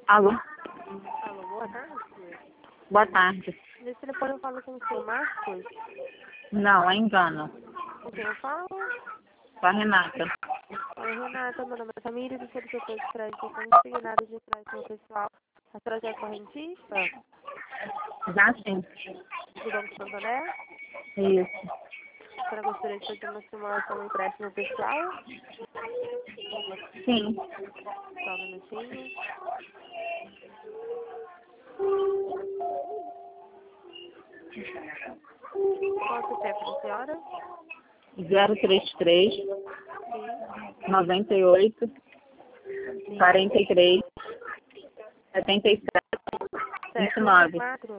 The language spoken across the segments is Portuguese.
Alô? Alô, boa tarde. Boa tarde. Nesse telefone eu falo com o seu Marcos. Não, é engano. Com quem eu falo? Com a Renata. Oi, Renata, meu nome é Samira, do Serviço de Crédito Consignado de Crédito Pessoal. A senhora já é correntista Já sim. do Banco Santander? Isso. A senhora gostaria de fazer uma simulação do empréstimo pessoal? Sim. Só um minutinho. Qual é o CPF da senhora? 033 Sim, 98 sim. 43 77 29. 4?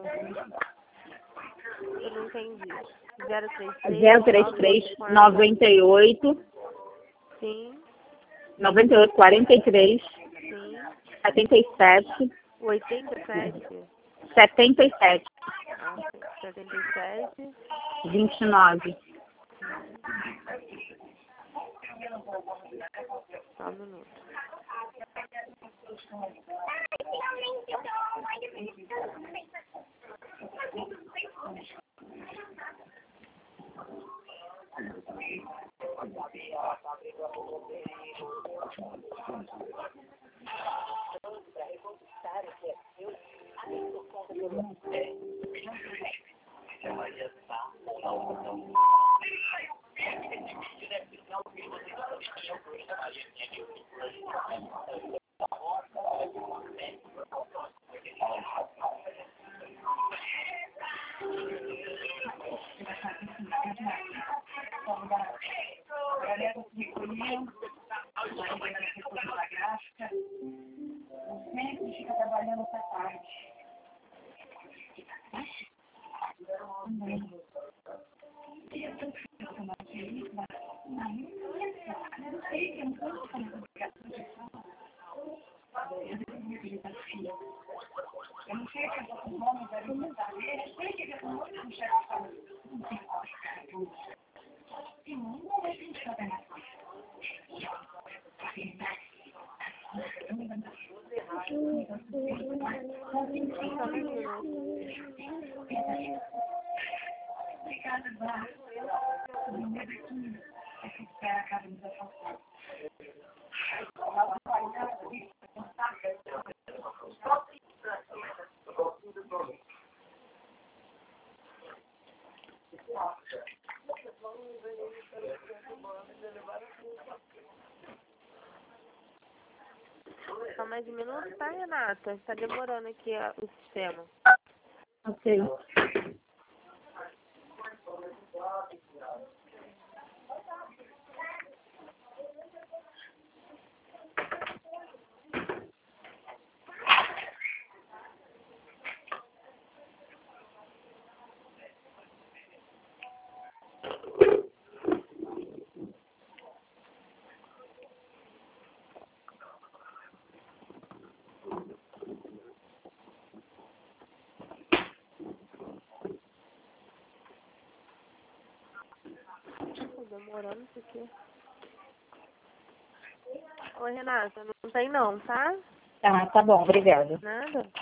Eu não entendi. 033 98 Sim, 98 43 sim. 77 87? 77 Ah, 77. 29. Só um minuto. Só um minuto. Só mais um minuto, tá, Renata? Está demorando aqui o sistema. Ok. Tá demorando isso aqui. Oi, Renata, não tem não, tá? Tá bom, obrigada. Nada?